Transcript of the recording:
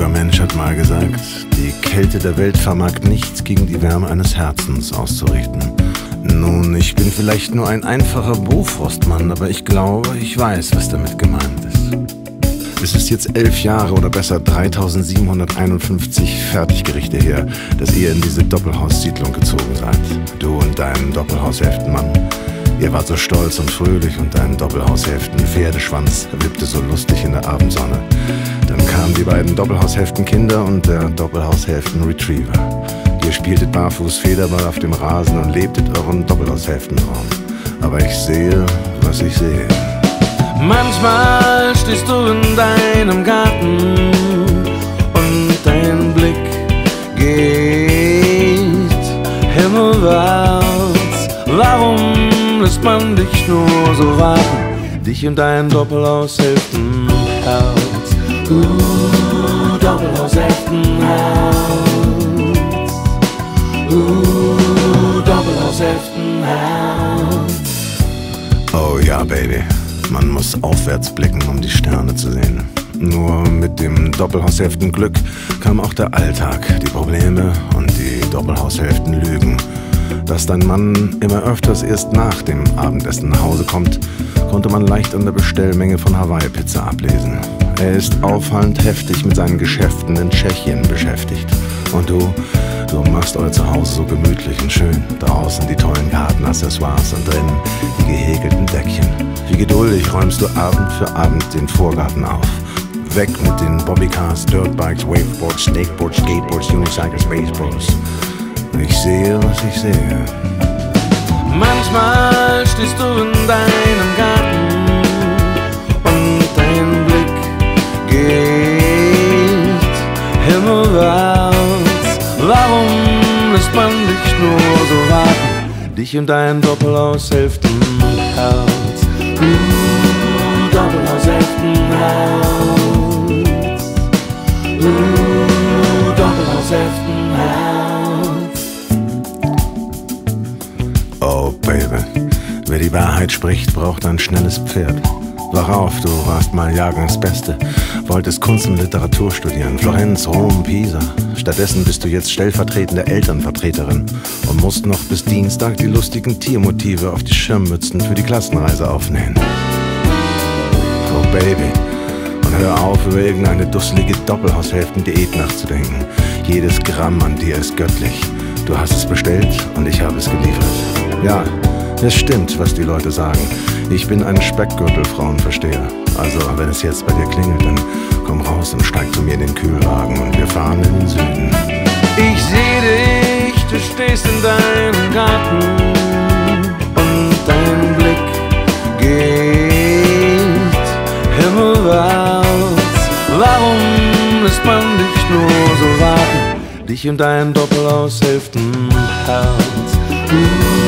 kluger Mensch hat mal gesagt, die Kälte der Welt vermag nichts gegen die Wärme eines Herzens auszurichten. Nun, ich bin vielleicht nur ein einfacher Bofrostmann, aber ich glaube, ich weiß, was damit gemeint ist. Es ist jetzt 11 Jahre oder besser 3751 Fertiggerichte her, dass ihr in diese Doppelhaussiedlung gezogen seid. Du und dein Doppelhaushälftenmann. Ihr wart so stolz und fröhlich und dein Doppelhaushälften-Pferdeschwanz wippte so lustig in der Abendsonne. Dann kamen die beiden Doppelhaushälftenkinder und der Doppelhaushälften-Retriever. Ihr spieltet barfuß Federball auf dem Rasen und lebtet euren Doppelhaushälftentraum. Aber ich sehe, was ich sehe. Manchmal stehst du in deinem Garten und dein Blick geht himmelwärts. Warum lässt man dich nur so warten? Dich und dein Doppelhaushälftenherz. Doppelhaushälftenherz. Doppelhaushälftenherz. Oh ja, Baby. Man muss aufwärts blicken, um die Sterne zu sehen. Nur mit dem Doppelhaushälftenglück kam auch der Alltag, die Probleme und die Doppelhaushälftenlügen. Dass dein Mann immer öfters erst nach dem Abendessen nach Hause kommt, konnte man leicht an der Bestellmenge von Hawaii-Pizza ablesen. Er ist auffallend heftig mit seinen Geschäften in Tschechien beschäftigt. Und du machst euer Zuhause so gemütlich und schön. Draußen die tollen Gartenaccessoires und drinnen die gehäkelten Deckchen. Wie geduldig räumst du Abend für Abend den Vorgarten auf. Weg mit den Bobbycars, Dirtbikes, Waveboards, Snakeboards, Skateboards, Unicycles, Baseboards. Ich sehe, was ich sehe. Manchmal stehst du in deinem Garten und dein Blick geht himmelwärts. Warum lässt man dich nur so warten? Dich und dein Doppelhaushälftenherz. Doppelhaushälftenherz. Doppelhaushälftenherz. Oh, Baby, wer die Wahrheit spricht, braucht ein schnelles Pferd. Wach auf, du warst mal Jahrgangsbeste, wolltest Kunst und Literatur studieren, Florenz, Rom, Pisa. Stattdessen bist du jetzt stellvertretende Elternvertreterin und musst noch bis Dienstag die lustigen Tiermotive auf die Schirmmützen für die Klassenreise aufnähen. Oh, Baby, und hör auf, über irgendeine dusselige Doppelhaushälften-Diät nachzudenken. Jedes Gramm an dir ist göttlich. Du hast es bestellt und ich habe es geliefert. Ja, es stimmt, was die Leute sagen. Ich bin ein Speckgürtel-Frauenversteher. Also, wenn es jetzt bei dir klingelt, dann komm raus und steig zu mir in den Kühlwagen und wir fahren in den Süden. Ich seh dich, du stehst in deinem Garten und dein Blick geht himmelwärts. Warum lässt man dich nur so warten? Dich und dein Doppelhaushälftenherz.